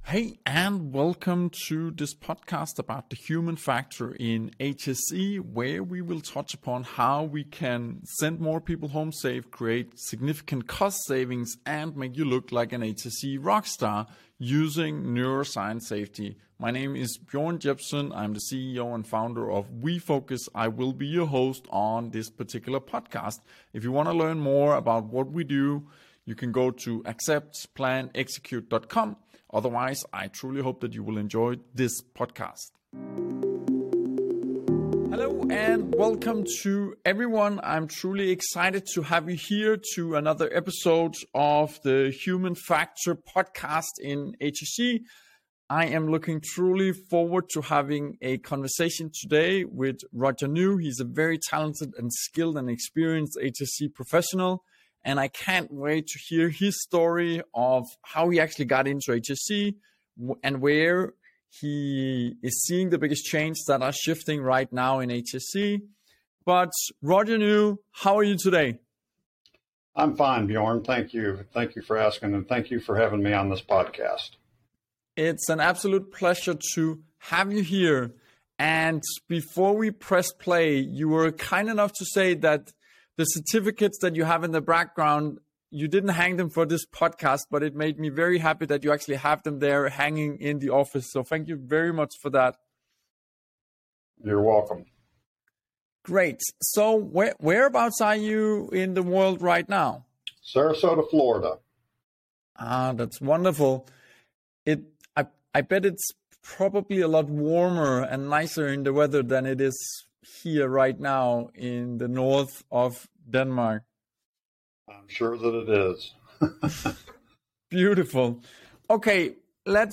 Hey, and welcome to this podcast about the human factor in HSE, where we will touch upon how we can send more people home safe, create significant cost savings, and make you look like an HSE rockstar using neuroscience safety. My name is Bjorn Jepsen. I'm the CEO and founder of WeFocus. I will be your host on this particular podcast. If you want to learn more about what we do, you can go to acceptplanexecute.com. Otherwise, I truly hope that you will enjoy this podcast. Hello and welcome to everyone. I'm truly excited to have you here to another episode of the Human Factor podcast in HSE. I am looking truly forward to having a conversation today with Roger New. He's a very talented and skilled and experienced HSE professional. And I can't wait to hear his story of how he actually got into HSE and where he is seeing the biggest change that are shifting right now in HSE. But Roger New, how are you today? I'm fine, Bjorn. Thank you. Thank you for asking, and thank you for having me on this podcast. It's an absolute pleasure to have you here. And before we press play, you were kind enough to say that the certificates that you have in the background, you didn't hang them for this podcast, but it made me very happy that you actually have them there hanging in the office. So thank you very much for that. You're welcome. Great. So whereabouts are you in the world right now? Sarasota, Florida. Ah, that's wonderful. I bet it's probably a lot warmer and nicer in the weather than it is here right now in the north of Denmark. I'm sure that it is. Beautiful. Okay, let's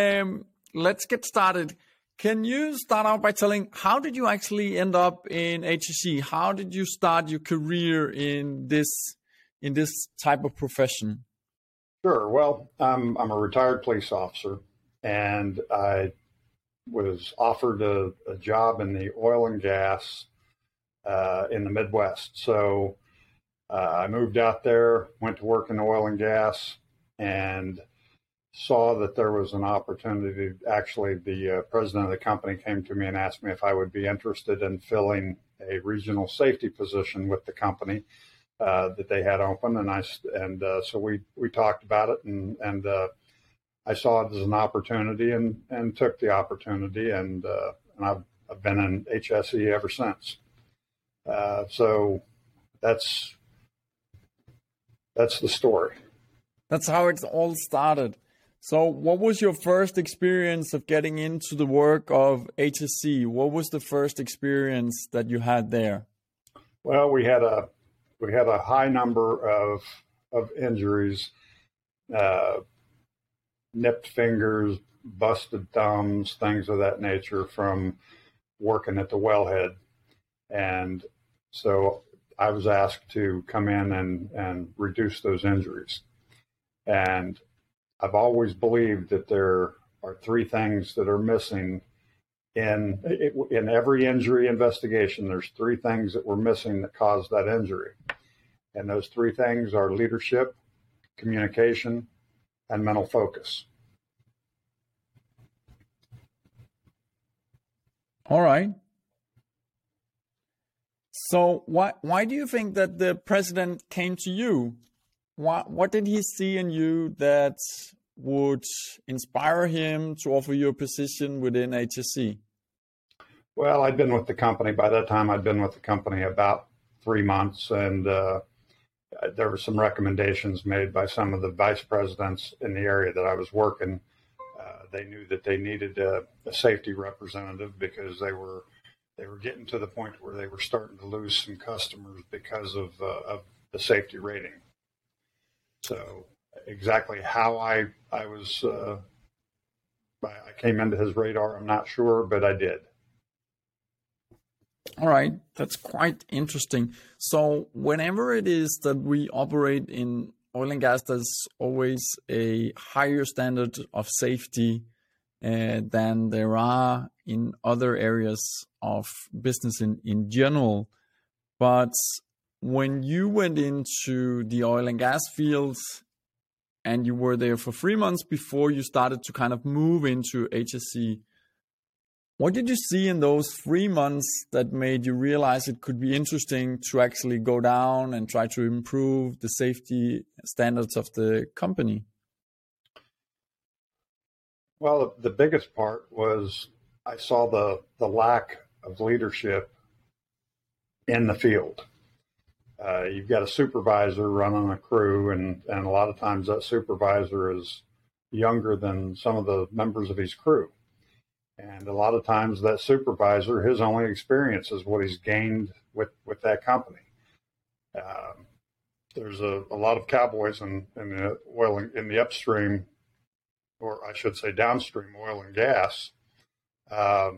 get started. Can you start out by telling how did you actually end up in HSE? How did you start your career in this type of profession? Sure. Well, I'm a retired police officer, and I was offered a job in the oil and gas in the Midwest. So I moved out there, went to work in oil and gas, and saw that there was an opportunity. Actually, the president of the company came to me and asked me if I would be interested in filling a regional safety position with the company that they had open. So we talked about it, and I saw it as an opportunity and took the opportunity, and I've been in HSE ever since. So that's the story. That's how it all started. So what was your first experience of getting into the work of HSE? What was the first experience that you had there? Well, we had a high number of injuries. Nipped fingers, busted thumbs, things of that nature from working at the wellhead. And so I was asked to come in and reduce those injuries. And I've always believed that there are three things that are missing in every injury investigation. There's three things that were missing that caused that injury. And those three things are leadership, communication, and mental focus. All right. So why do you think that the president came to you? What did he see in you that would inspire him to offer you a position within HSE? Well, I'd been with the company. By that time, I'd been with the company about 3 months, and there were some recommendations made by some of the vice presidents in the area that I was working. They knew that they needed a safety representative because they were getting to the point where they were starting to lose some customers because of the safety rating. So exactly how I came into his radar, I'm not sure, but I did. All right, that's quite interesting. So whenever it is that we operate in oil and gas, there's always a higher standard of safety than there are in other areas of business in general. But when you went into the oil and gas fields, and you were there for 3 months before you started to kind of move into HSE. What did you see in those 3 months that made you realize it could be interesting to actually go down and try to improve the safety standards of the company? Well, the biggest part was I saw the lack of leadership in the field. You've got a supervisor running a crew, and a lot of times that supervisor is younger than some of the members of his crew. And a lot of times that supervisor, his only experience is what he's gained with that company. There's a lot of cowboys in the oil in the upstream, or I should say downstream oil and gas. And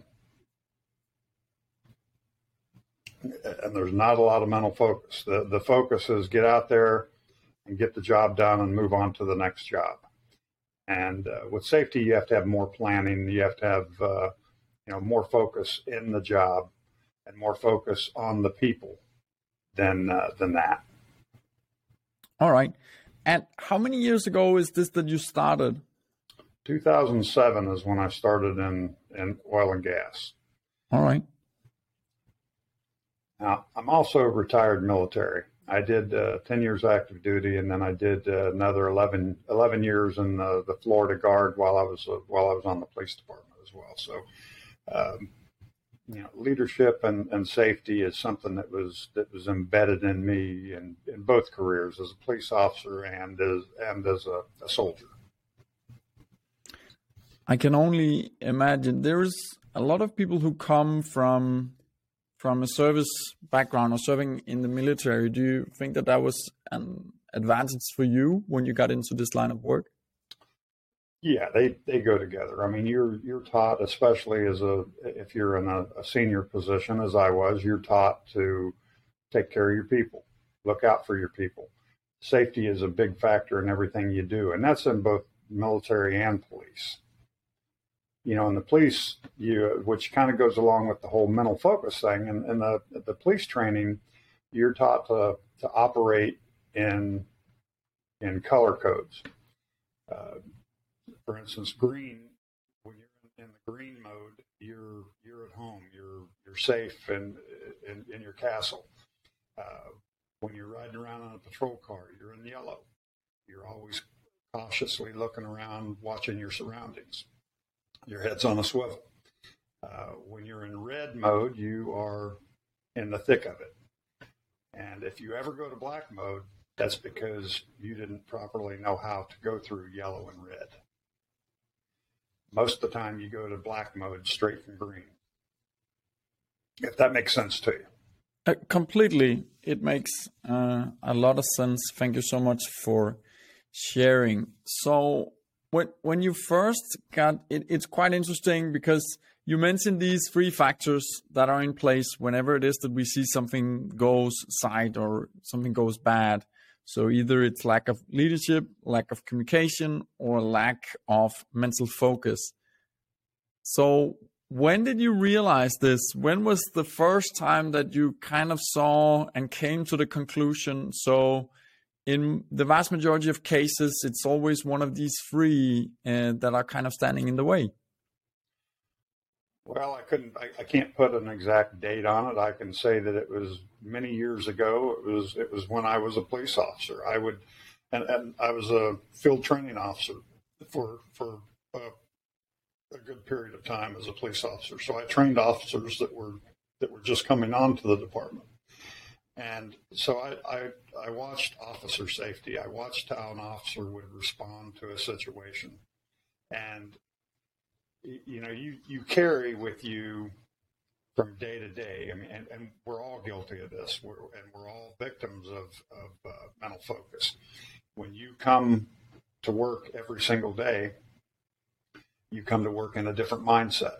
there's not a lot of mental focus. The focus is get out there and get the job done and move on to the next job. And with safety, you have to have more planning. You have to have more focus in the job and more focus on the people than that. All right. And how many years ago is this that you started? 2007 is when I started in oil and gas. All right. Now, I'm also retired military. I did 10 years active duty, and then I did another 11 years in the Florida Guard while I was on the police department as well. So, leadership and safety is something that was embedded in me in both careers, as a police officer and as a soldier. I can only imagine there's a lot of people who come from a service background or serving in the military. Do you think that was an advantage for you when you got into this line of work? Yeah, they go together. I mean, you're taught, especially if you're in a senior position, as I was, you're taught to take care of your people, look out for your people. Safety is a big factor in everything you do, and that's in both military and police. In the police, which kind of goes along with the whole mental focus thing, and the police training, you're taught to operate in color codes. For instance, green. When you're in the green mode, you're at home. You're safe in your castle. When you're riding around on a patrol car, you're in yellow. You're always cautiously looking around, watching your surroundings. Your head's on a swivel. When you're in red mode, you are in the thick of it. And if you ever go to black mode, that's because you didn't properly know how to go through yellow and red. Most of the time you go to black mode straight from green. If that makes sense to you. Completely. It makes a lot of sense. Thank you so much for sharing. So when you first got it, it's quite interesting because you mentioned these 3 factors that are in place whenever it is that we see something goes side or something goes bad. So either it's lack of leadership, lack of communication, or lack of mental focus. So when did you realize this? When was the first time that you kind of saw and came to the conclusion? So in the vast majority of cases, it's always one of these 3 that are kind of standing in the way. Well, I can't put an exact date on it. I can say that it was many years ago. It was when I was a police officer. And I was a field training officer for a good period of time as a police officer. So I trained officers that were just coming on to the department. And so I watched officer safety. I watched how an officer would respond to a situation. And you carry with you from day to day. I mean, and we're all guilty of this. We're all victims of mental focus. When you come to work every single day, you come to work in a different mindset.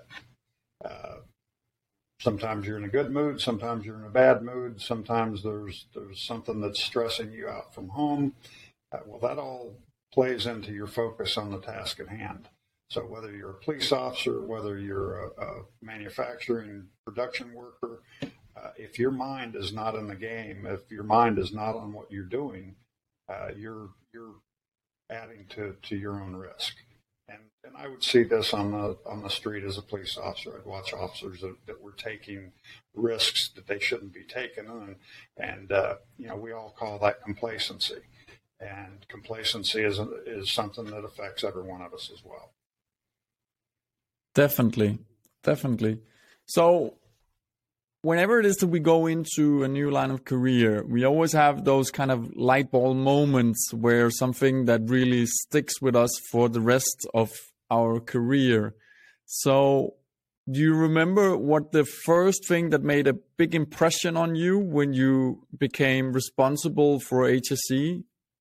Sometimes you're in a good mood. Sometimes you're in a bad mood. Sometimes there's something that's stressing you out from home. Well, that all plays into your focus on the task at hand. So whether you're a police officer, whether you're a manufacturing production worker, if your mind is not in the game, if your mind is not on what you're doing, you're adding to your own risk. And I would see this on the street as a police officer. I'd watch officers that were taking risks that they shouldn't be taking, and we all call that complacency. And complacency is something that affects every one of us as well. Definitely. So whenever it is that we go into a new line of career, we always have those kind of light bulb moments where something that really sticks with us for the rest of our career. So do you remember what the first thing that made a big impression on you when you became responsible for HSE?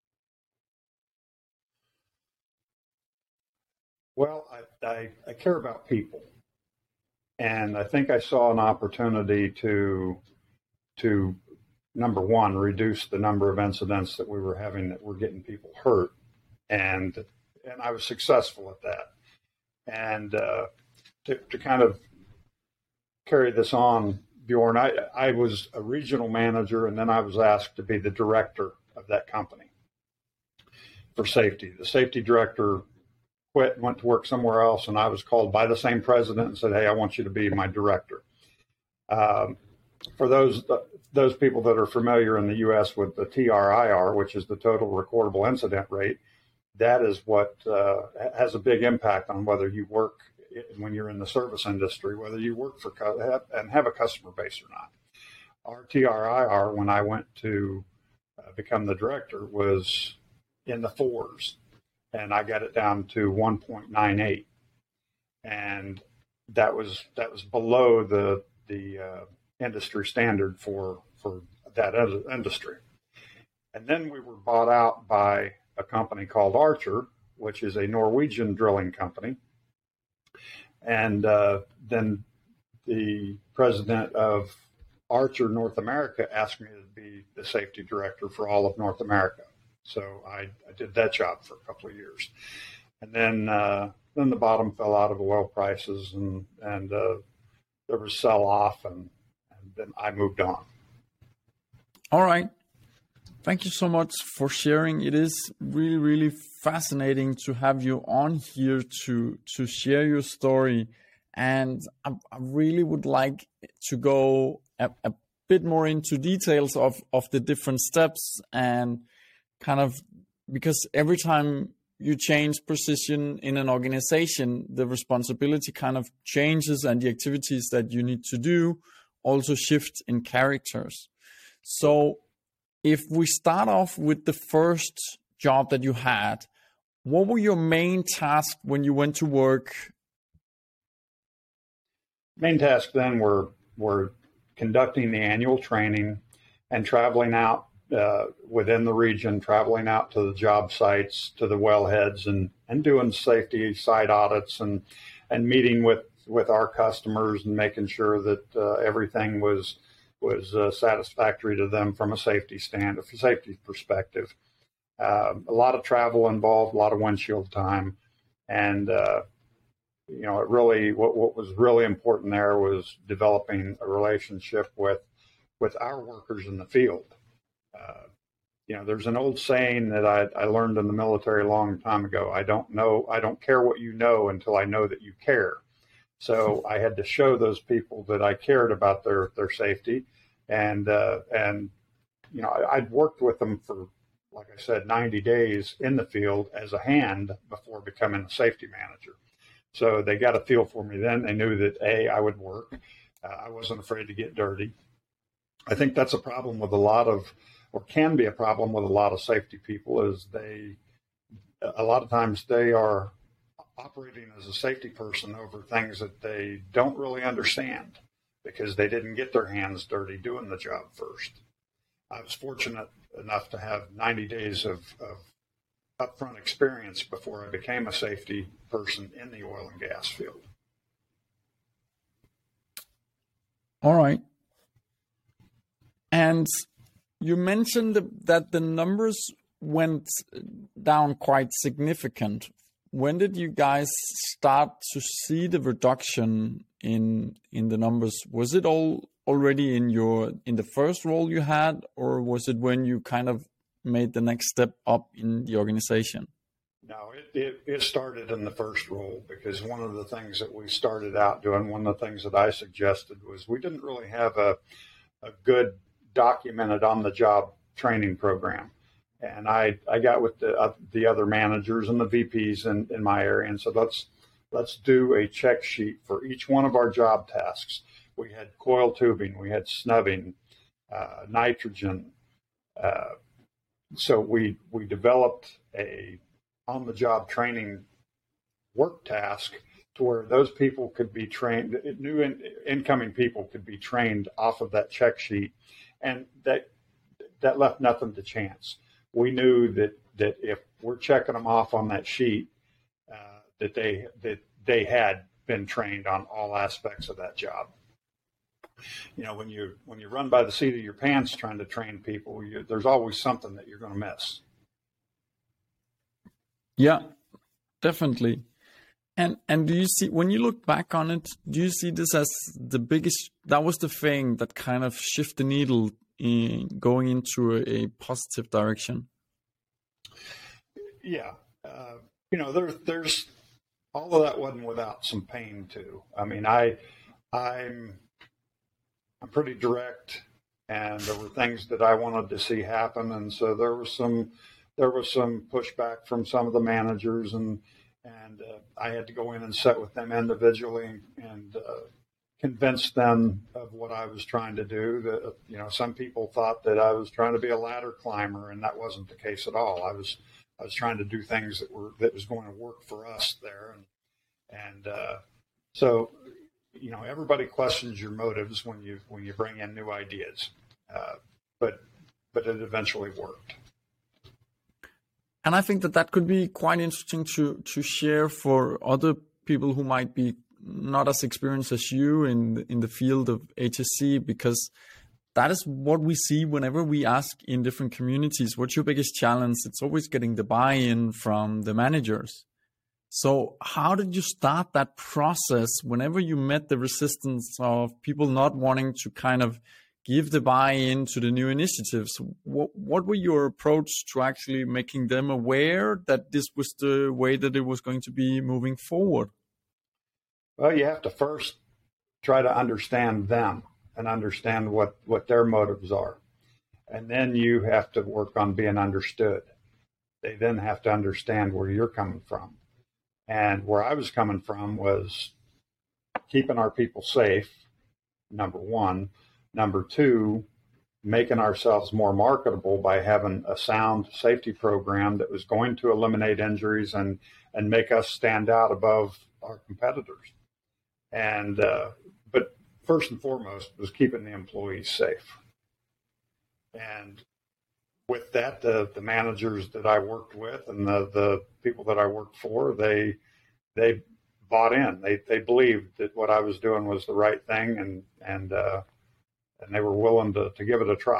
Well, I care about people. And I think I saw an opportunity to number one, reduce the number of incidents that we were having that were getting people hurt. And I was successful at that. And to kind of carry this on, Bjorn, I was a regional manager, and then I was asked to be the director of that company for safety. The safety director quit and went to work somewhere else, and I was called by the same president and said, "Hey, I want you to be my director." For those people that are familiar in the U.S. with the TRIR, which is the total recordable incident rate, that is what has a big impact on whether you work when you're in the service industry, whether you work for and have a customer base or not. Our TRIR, when I went to become the director, was in the fours, and I got it down to 1.98, and that was below the industry standard for that industry. And then we were bought out by a company called Archer, which is a Norwegian drilling company. And then the president of Archer North America asked me to be the safety director for all of North America. So I did that job for a couple of years. And then the bottom fell out of oil prices, and there was sell-off, and then I moved on. All right. Thank you so much for sharing. It is really, really fascinating to have you on here to share your story. And I really would like to go a bit more into details of the different steps, and kind of, because every time you change position in an organization, the responsibility kind of changes, and the activities that you need to do also shift in characters. So if we start off with the first job that you had, what were your main tasks when you went to work? Main tasks then were conducting the annual training and traveling out within the region, traveling out to the job sites, to the wellheads, and doing safety site audits, and meeting with our customers and making sure that everything was satisfactory to them from a safety perspective. A lot of travel involved, a lot of windshield time, and it really what was really important there was developing a relationship with our workers in the field. There's an old saying that I learned in the military a long time ago. I don't care what you know until I know that you care. So I had to show those people that I cared about their safety, and I'd worked with them for, like I said, 90 days in the field as a hand before becoming a safety manager. So they got a feel for me then. They knew that I would work. I wasn't afraid to get dirty. I think that's a problem with can be a problem with a lot of safety people, is a lot of times they are operating as a safety person over things that they don't really understand because they didn't get their hands dirty doing the job first. I was fortunate enough to have 90 days of upfront experience before I became a safety person in the oil and gas field. All right. And you mentioned that the numbers went down quite significant. When did you guys start to see the reduction in the numbers? Was it already in the first role you had, or was it when you kind of made the next step up in the organization? No, it started in the first role, because one of the things that we started out doing, one of the things that I suggested, was we didn't really have a good documented on the job training program. And I got with the other managers and the VPs in my area and said, let's do a check sheet for each one of our job tasks. We had coil tubing, we had snubbing, nitrogen. So we developed a on-the-job training work task to where those people could be trained, new incoming people could be trained off of that check sheet, and that left nothing to chance. We knew that if we're checking them off on that sheet, that they had been trained on all aspects of that job. You know, when you run by the seat of your pants trying to train people, there's always something that you're going to miss. Yeah, definitely. And do you see, when you look back on it, do you see this as the biggest, that was the thing that kind of shift the needle in going into a positive direction? Yeah. You know, there's all of that wasn't without some pain too. I mean, I'm pretty direct, and there were things that I wanted to see happen. And so there was some pushback from some of the managers, and I had to go in and sit with them individually and convince them of what I was trying to do. That, you know, some people thought that I was trying to be a ladder climber, and that wasn't the case at all. I was trying to do things that was going to work for us there, and so, you know, everybody questions your motives when you bring in new ideas, but it eventually worked. And I think that could be quite interesting to share for other people who might be not as experienced as you in the field of HSE, because that is what we see whenever we ask in different communities, what's your biggest challenge? It's always getting the buy-in from the managers. So how did you start that process whenever you met the resistance of people not wanting to kind of give the buy-in to the new initiatives? What were your approach to actually making them aware that this was the way that it was going to be moving forward? Well, you have to first try to understand them and understand what their motives are. And then you have to work on being understood. They then have to understand where you're coming from. And where I was coming from was keeping our people safe, number one. Number two, making ourselves more marketable by having a sound safety program that was going to eliminate injuries and make us stand out above our competitors. And but first and foremost was keeping the employees safe. And with that, the managers that I worked with and the people that I worked for, they bought in. They believed that what I was doing was the right thing, and they were willing to give it a try.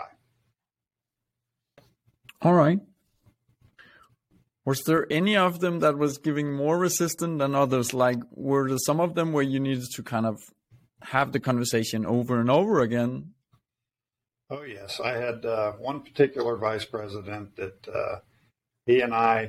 All right. Was there any of them that was giving more resistance than others? Like, were there some of them where you needed to kind of have the conversation over and over again? Oh, yes. I had one particular vice president that he and I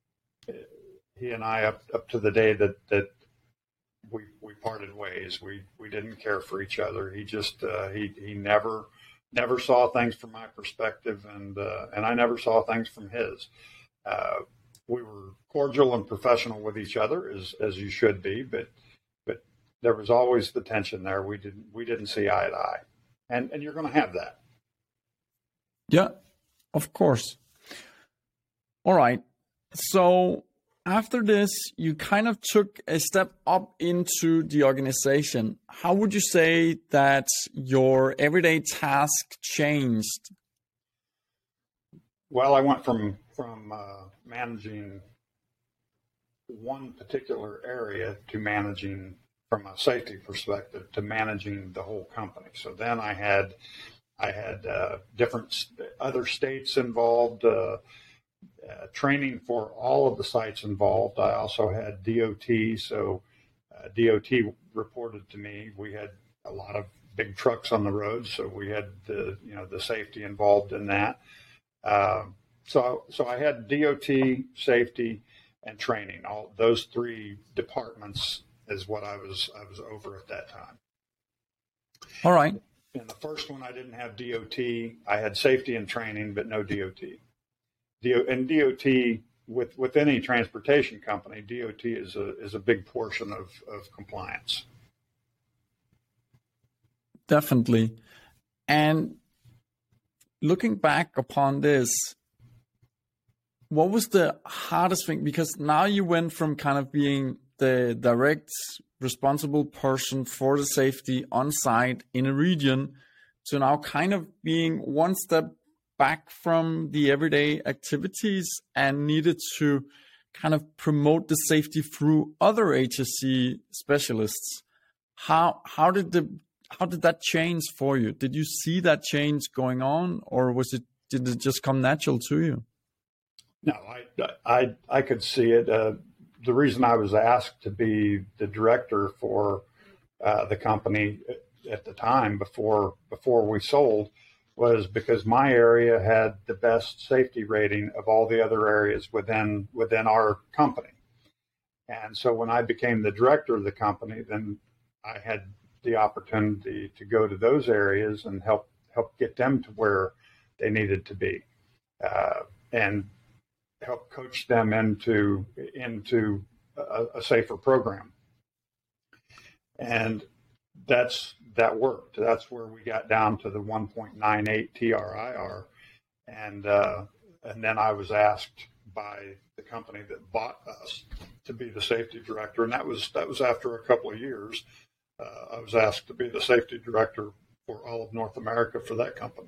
up to the day that we parted ways, we didn't care for each other. He just he never saw things from my perspective, and I never saw things from his. We were cordial and professional with each other, as you should be, but there was always the tension there. We didn't see eye to eye, and you're going to have that. Yeah, of course. All right. So after this, you kind of took a step up into the organization. How would you say that your everyday task changed? Well, I went from managing one particular area to managing, from a safety perspective, to managing the whole company. So then I had different other states involved, training for all of the sites involved. I also had DOT, so DOT reported to me. We had a lot of big trucks on the road, so we had the safety involved in that. So I had DOT safety, and training. All those three departments is what I was over at that time. All right. In the first one, I didn't have DOT. I had safety and training, but no DOT. And DOT, with any transportation company, DOT is a big portion of compliance. Definitely. And looking back upon this, what was the hardest thing? Because now you went from kind of being the direct responsible person for the safety on site in a region to now kind of being one step back from the everyday activities and needed to kind of promote the safety through other HSE specialists. How did that change for you? Did you see that change going on, or did it just come natural to you? No, I could see it. The reason I was asked to be the director for the company at the time before we sold was because my area had the best safety rating of all the other areas within our company. And so when I became the director of the company, then I had the opportunity to go to those areas and help get them to where they needed to be, and help coach them into a safer program. And that worked. That's where we got down to the 1.98 TRIR, and then I was asked by the company that bought us to be the safety director, and that was after a couple of years. I was asked to be the safety director for all of North America for that company.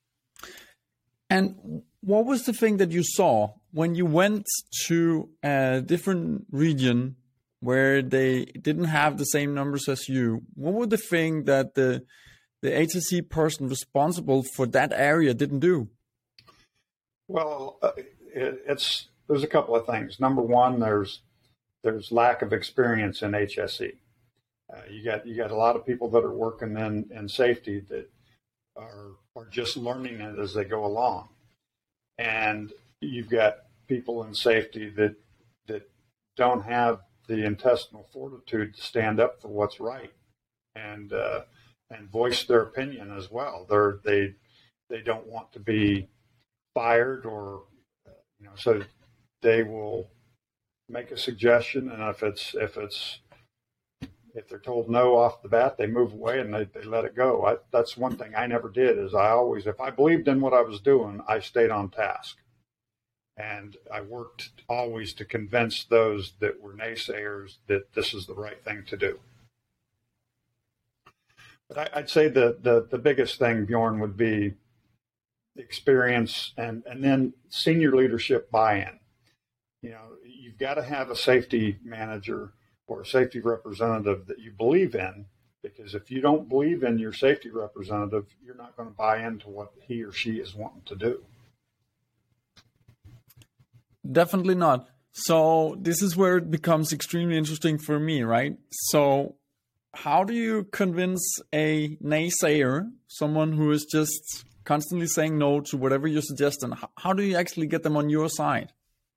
And what was the thing that you saw when you went to a different region where they didn't have the same numbers as you? What were the thing that the HSE person responsible for that area didn't do? Well, there's a couple of things. Number one, there's lack of experience in HSE. You got a lot of people that are working in safety that are just learning it as they go along, and you've got people in safety that don't have the intestinal fortitude to stand up for what's right and voice their opinion as well. They don't want to be fired, or so they will make a suggestion, and if they're told no off the bat, they move away and they let it go. That's one thing I never did. Is if I believed in what I was doing, I stayed on task. And I worked always to convince those that were naysayers that this is the right thing to do. But I'd say the biggest thing, Bjorn, would be the experience and then senior leadership buy-in. You've got to have a safety manager or a safety representative that you believe in, because if you don't believe in your safety representative, you're not going to buy into what he or she is wanting to do. Definitely not. So this is where it becomes extremely interesting for me, right? So how do you convince a naysayer, someone who is just constantly saying no to whatever you suggest, and how do you actually get them on your side?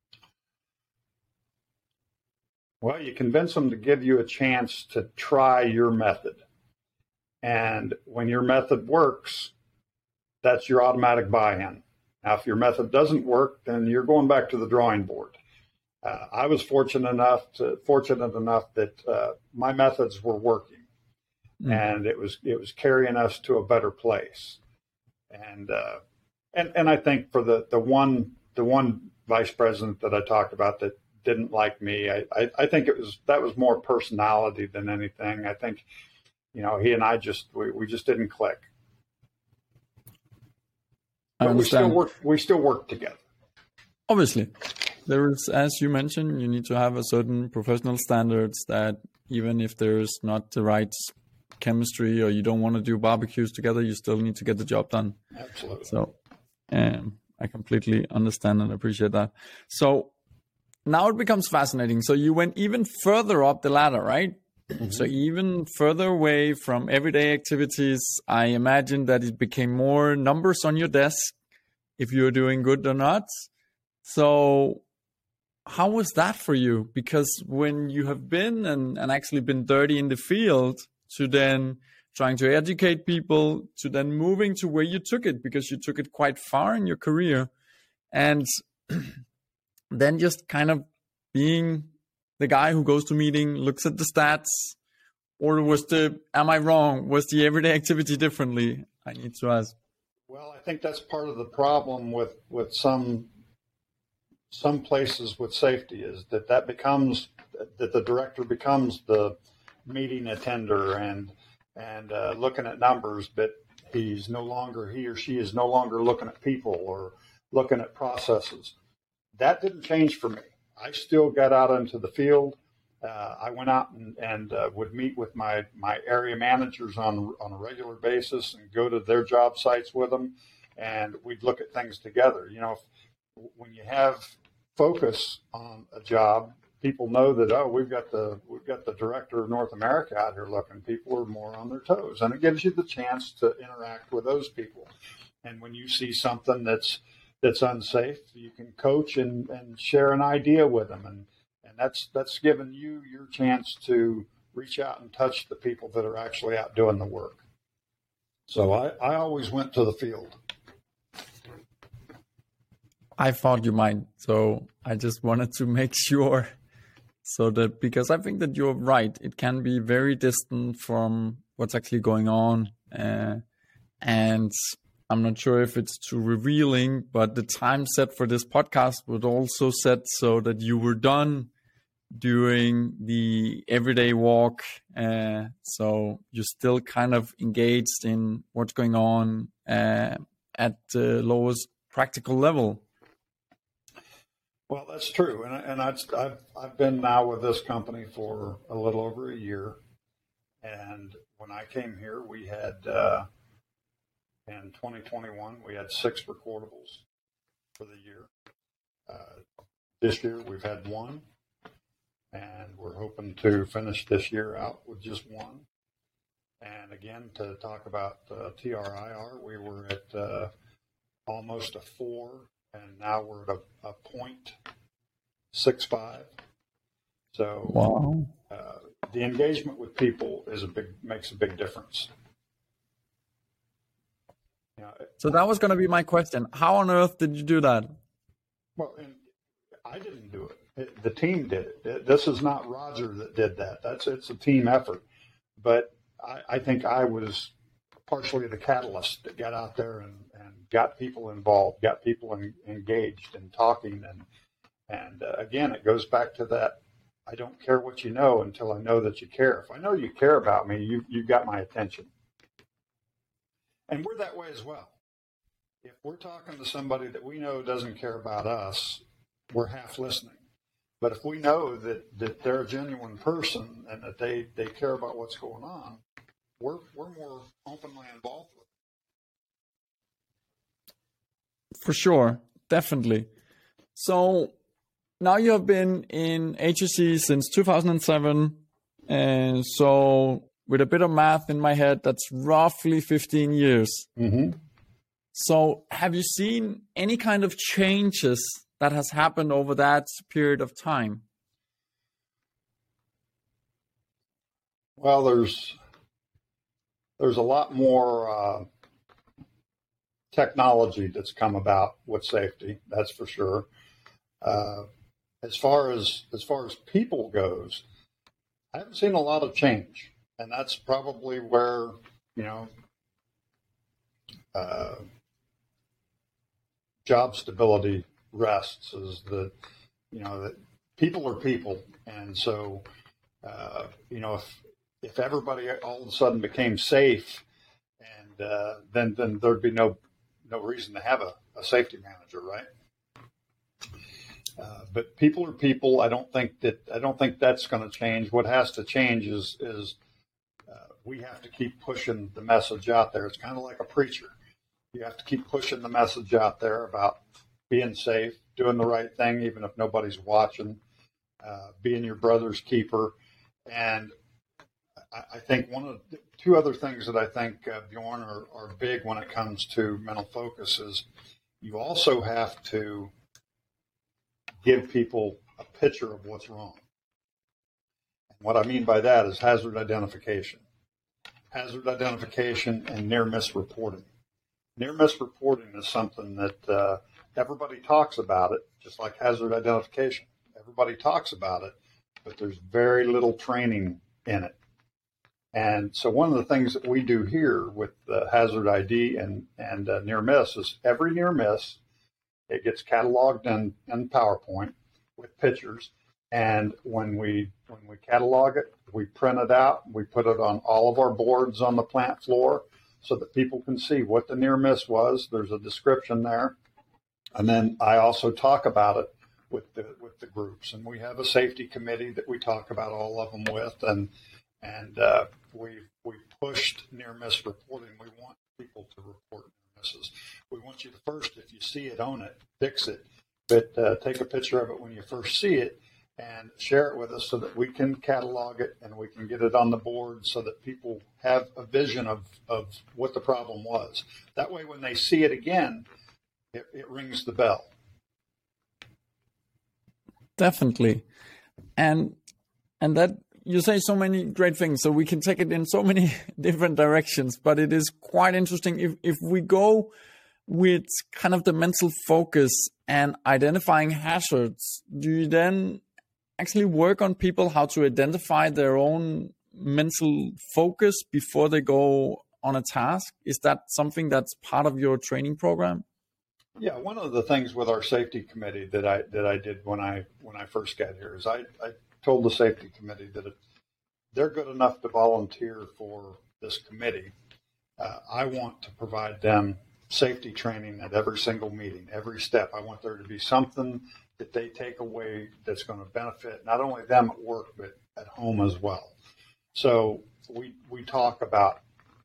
Well, you convince them to give you a chance to try your method. And when your method works, that's your automatic buy-in. Now, if your method doesn't work, then you're going back to the drawing board. I was fortunate enough that my methods were working, and it was carrying us to a better place. And I think for the one vice president that I talked about that didn't like me, I think that was more personality than anything. I think, he and I we just didn't click. But we still work together. Obviously, there is, as you mentioned, you need to have a certain professional standards that even if there's not the right chemistry or you don't want to do barbecues together, you still need to get the job done. Absolutely. So I completely understand and appreciate that. So now it becomes fascinating. So you went even further up the ladder, right? Mm-hmm. So even further away from everyday activities, I imagine that it became more numbers on your desk if you're doing good or not. So how was that for you? Because when you have been and actually been dirty in the field, to then trying to educate people, to then moving to where you took it, because you took it quite far in your career, and then just kind of being the guy who goes to meeting, looks at the stats, or am I wrong? Was the everyday activity differently? I need to ask. Well, I think that's part of the problem with some places with safety, is that the director becomes the meeting attender and looking at numbers, but he or she is no longer looking at people or looking at processes. That didn't change for me. I still got out into the field. I went out and would meet with my area managers on a regular basis and go to their job sites with them, and we'd look at things together. When you have focus on a job, people know that, we've got the director of North America out here looking. People are more on their toes, and it gives you the chance to interact with those people. And when you see something that's unsafe, you can coach and share an idea with them, and that's given you your chance to reach out and touch the people that are actually out doing the work. So I always went to the field. I thought you might, so I just wanted to make sure, because I think that you're right. It can be very distant from what's actually going on, and I'm not sure if it's too revealing, but the time set for this podcast was also set so that you were done during the everyday walk. So you're still kind of engaged in what's going on at the lowest practical level. Well, that's true, and I've been now with this company for a little over a year, and when I came here, we had in 2021 we had 6 recordables for the year. This year we've had 1, and we're hoping to finish this year out with just 1. And again, to talk about TRIR, we were at almost a 4. And now we're at a 0.65. So wow. The engagement with people makes a big difference. So that was going to be my question. How on earth did you do that? Well, I didn't do it. The team did it. This is not Roger that did that. It's a team effort. But I think I was partially the catalyst that got out there and got people involved, got people engaged and talking. And again, it goes back to that, I don't care what you know until I know that you care. If I know you care about me, you've got my attention. And we're that way as well. If we're talking to somebody that we know doesn't care about us, we're half listening. But if we know that they're a genuine person and that they care about what's going on, we're more openly involved with it. For sure, definitely. So now you have been in HSE since 2007, and so with a bit of math in my head, that's roughly 15 years. Mm-hmm. So have you seen any kind of changes that has happened over that period of time? Well, there's a lot more technology that's come about with safety, that's for sure. As far as people goes, I haven't seen a lot of change, and that's probably where job stability rests. Is that that people are people, and so if everybody all of a sudden became safe, and then there'd be no reason to have a safety manager, right? But people are people. I don't think that's going to change. What has to change is we have to keep pushing the message out there. It's kind of like a preacher. You have to keep pushing the message out there about being safe, doing the right thing, even if nobody's watching, being your brother's keeper. And I think two other things that I think, Bjorn, are big when it comes to mental focus is you also have to give people a picture of what's wrong. And what I mean by that is hazard identification. Hazard identification and near-miss reporting. Near-miss reporting is something that everybody talks about it, just like hazard identification. Everybody talks about it, but there's very little training in it. And so one of the things that we do here with hazard ID and near miss is every near miss, it gets cataloged in PowerPoint with pictures. And when we catalog it, we print it out, we put it on all of our boards on the plant floor so that people can see what the near miss was. There's a description there. And then I also talk about it with the groups. And we have a safety committee that we talk about all of them with. And we pushed near miss reporting. We want people to report near misses. We want you to first, if you see it, own it, fix it, but take a picture of it when you first see it and share it with us so that we can catalog it and we can get it on the board so that people have a vision of what the problem was. That way, when they see it again, it rings the bell. Definitely. And that you say so many great things, so we can take it in so many different directions, but it is quite interesting. If we go with kind of the mental focus and identifying hazards, do you then actually work on people how to identify their own mental focus before they go on a task? Is that something that's part of your training program? Yeah, one of the things with our safety committee that I did when I first got here is I told the safety committee that if they're good enough to volunteer for this committee, I want to provide them safety training at every single meeting, every step. I want there to be something that they take away that's going to benefit not only them at work, but at home as well. So we talk about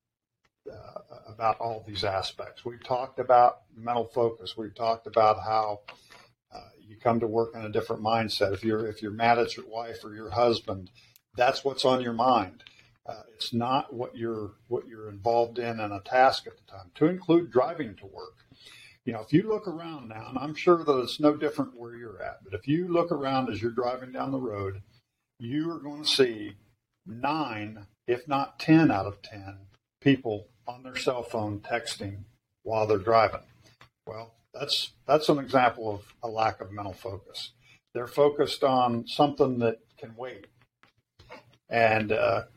all these aspects. We've talked about mental focus. We've talked about how you come to work in a different mindset. If you're mad at your wife or your husband, that's what's on your mind. It's not what you're involved in a task at the time. To include driving to work. You know, if you look around now, and I'm sure that it's no different where you're at, but if you look around as you're driving down the road, you are going to see 9, if not 10 out of 10 people on their cell phone texting while they're driving. Well, that's an example of a lack of mental focus. They're focused on something that can wait. And,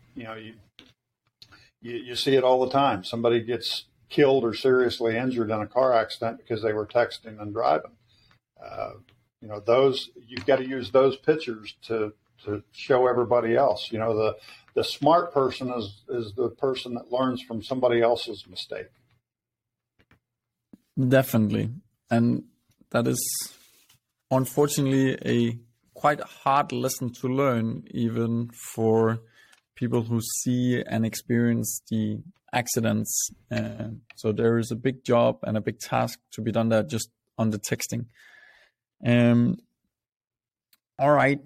you see it all the time. Somebody gets killed or seriously injured in a car accident because they were texting and driving. Those, you've got to use those pictures to show everybody else. You know, the smart person is the person that learns from somebody else's mistake. Definitely. And that is unfortunately a quite hard lesson to learn, even for people who see and experience the accidents. So there is a big job and a big task to be done there just on the texting. All right.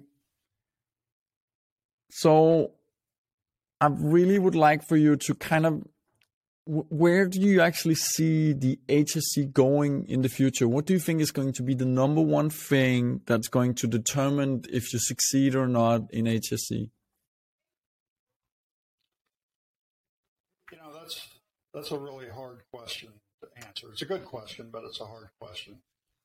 So I really would like for you to kind of, where do you actually see the HSE going in the future? What do you think is going to be the number one thing that's going to determine if you succeed or not in HSE? You know, that's a really hard question to answer. It's a good question, but it's a hard question.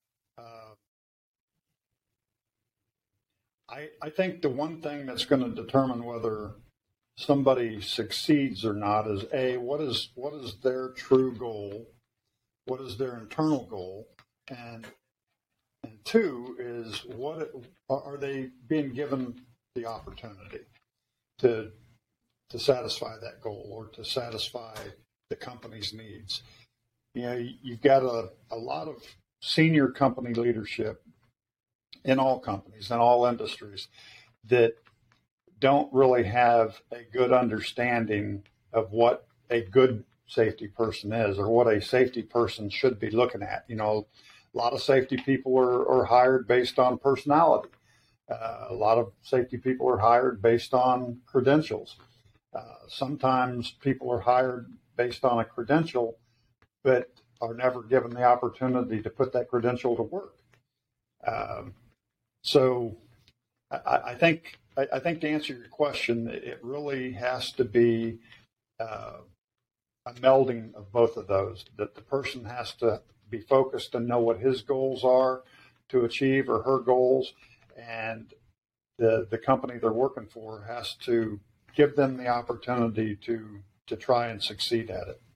I think the one thing that's going to determine whether somebody succeeds or not is what is their true goal, what is their internal goal, and 2 is what are they being given the opportunity to satisfy that goal or to satisfy the company's needs. You know, you've got a lot of senior company leadership in all companies, in all industries, that don't really have a good understanding of what a good safety person is or what a safety person should be looking at. You know, a lot of safety people are hired based on personality. A lot of safety people are hired based on credentials. Sometimes people are hired based on a credential, but are never given the opportunity to put that credential to work. So I think to answer your question, it really has to be a melding of both of those. That the person has to be focused and know what his goals are to achieve, or her goals, and the company they're working for has to give them the opportunity to try and succeed at it.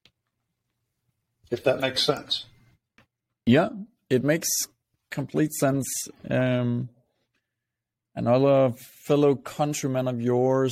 If that makes sense. Yeah, it makes complete sense. Another fellow countryman of yours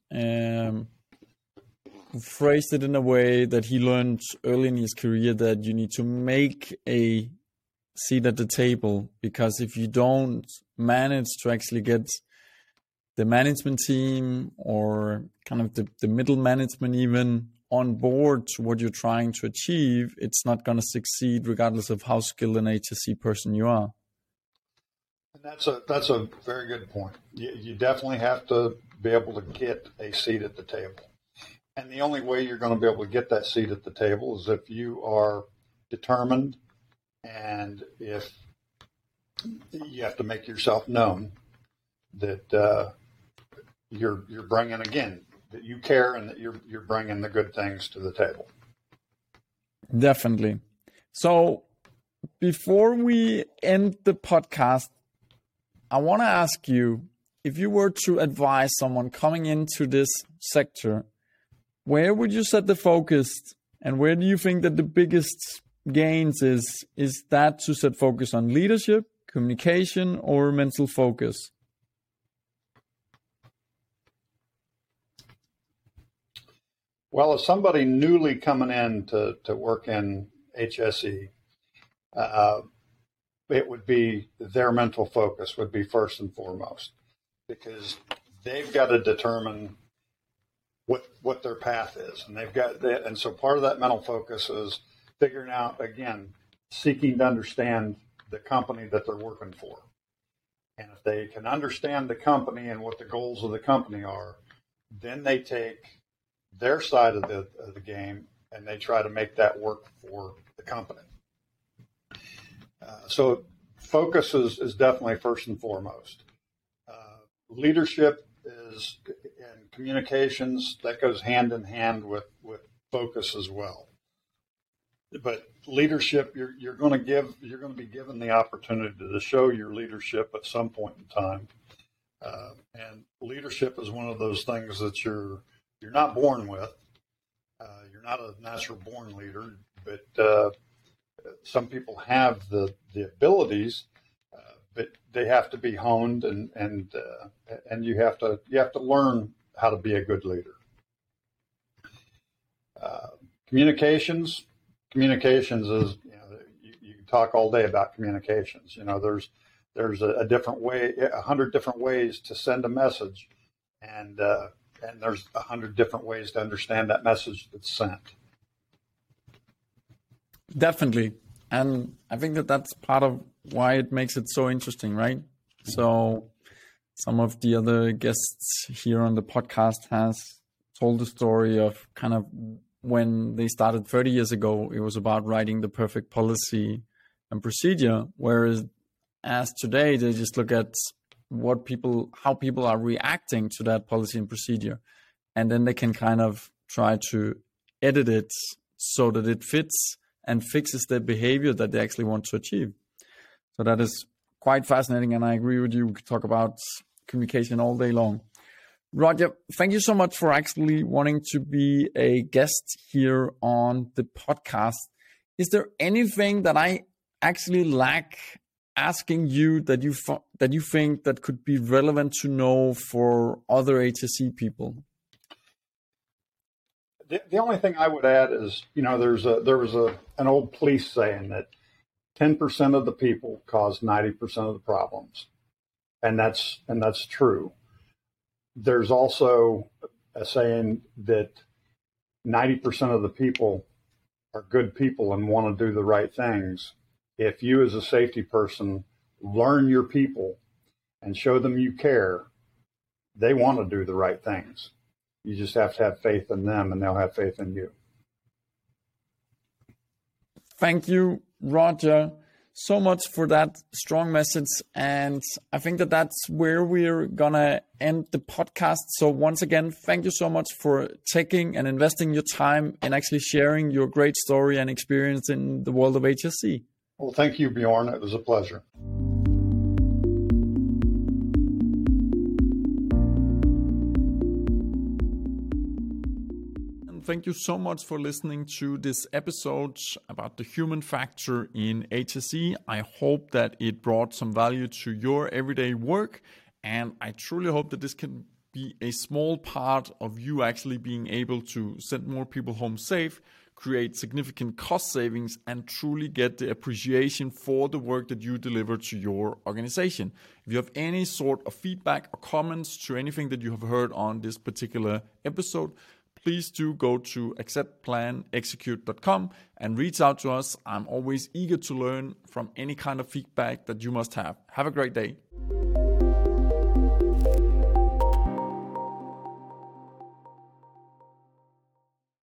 phrased it in a way that he learned early in his career, that you need to make a seat at the table, because if you don't manage to actually get the management team or kind of the middle management even on board to what you're trying to achieve, it's not going to succeed regardless of how skilled an HSE person you are. And that's a very good point. You definitely have to be able to get a seat at the table. And the only way you're going to be able to get that seat at the table is if you are determined, and if you have to make yourself known that you're bringing, again, that you care and that you're bringing the good things to the table. Definitely. So before we end the podcast, I want to ask you, if you were to advise someone coming into this sector, where would you set the focus, and where do you think that the biggest gains is? Is that to set focus on leadership, communication, or mental focus? Well, as somebody newly coming in to work in HSE, it would be their mental focus would be first and foremost, because they've got to determine what their path is, and they've got that. And so part of that mental focus is figuring out, again, seeking to understand the company that they're working for. And if they can understand the company and what the goals of the company are, then they take their side of the game and they try to make that work for the company. So focus is definitely first and foremost. Leadership is, and communications, that goes hand in hand with focus as well. But leadership, you're going to be given the opportunity to show your leadership at some point in time. And leadership is one of those things that you're not born with. You're not a natural born leader, but some people have the abilities, but they have to be honed, and you have to learn how to be a good leader. Communications is, you can talk all day about communications. There's a different way, 100 different ways to send a message, and there's 100 different ways to understand that message that's sent. Definitely. And I think that's part of why it makes it so interesting, right? So some of the other guests here on the podcast has told the story of kind of when they started 30 years ago, it was about writing the perfect policy and procedure. Whereas as today, they just look at how people are reacting to that policy and procedure. And then they can kind of try to edit it so that it fits and fixes the behavior that they actually want to achieve. So that is quite fascinating. And I agree with you. We could talk about communication all day long. Roger, thank you so much for actually wanting to be a guest here on the podcast. Is there anything that I actually lack asking you that you think that could be relevant to know for other HSE people? The only thing I would add is, there was an old police saying that 10% of the people cause 90% of the problems, and that's true. There's also a saying that 90% of the people are good people and want to do the right things. If you as a safety person learn your people and show them you care, they want to do the right things. You just have to have faith in them, and they'll have faith in you. Thank you, Roger. so much for that strong message. And I think that that's where we're going to end the podcast. So once again, thank you so much for taking and investing your time and actually sharing your great story and experience in the world of HSE. Well, thank you, Bjorn. It was a pleasure. Thank you so much for listening to this episode about the human factor in HSE. I hope that it brought some value to your everyday work, and I truly hope that this can be a small part of you actually being able to send more people home safe, create significant cost savings, and truly get the appreciation for the work that you deliver to your organization. If you have any sort of feedback or comments to anything that you have heard on this particular episode, please do go to acceptplanexecute.com and reach out to us. I'm always eager to learn from any kind of feedback that you must have. Have a great day.